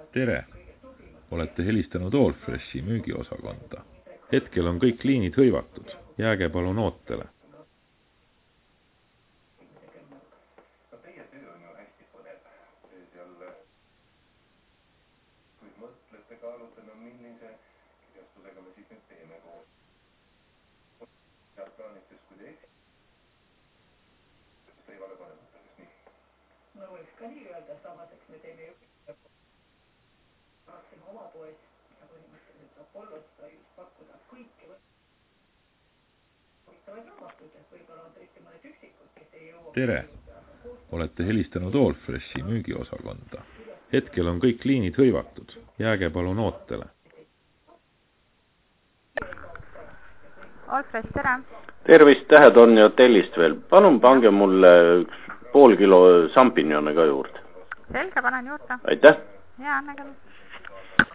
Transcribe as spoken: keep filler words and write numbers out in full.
Tere! Olete helistanud Allfreshi müügiosakonda. Hetkel on kõik liinid hõivatud. Jääge palun ootele. No võiks ka nii öelda, samaseks me teeme ju Raksime oma poes ja põhimõtteliselt Apollos sai pakkuda kõike võistavaid raamatuid, et võib-olla on tõesti mõned üksikud, kes ei jõua. Tere! Olete helistanud Allfreshi müügiosakonda. Hetkel on kõik liinid hõivatud. Jääge palun ootele. Allfresh, tere! Tervist, Tähed on ja hotellist veel. Palun pange mulle üks pool kilo sampinjone ka juurde. Selge, panen juurde. Aitäh! Jaa, nägemist.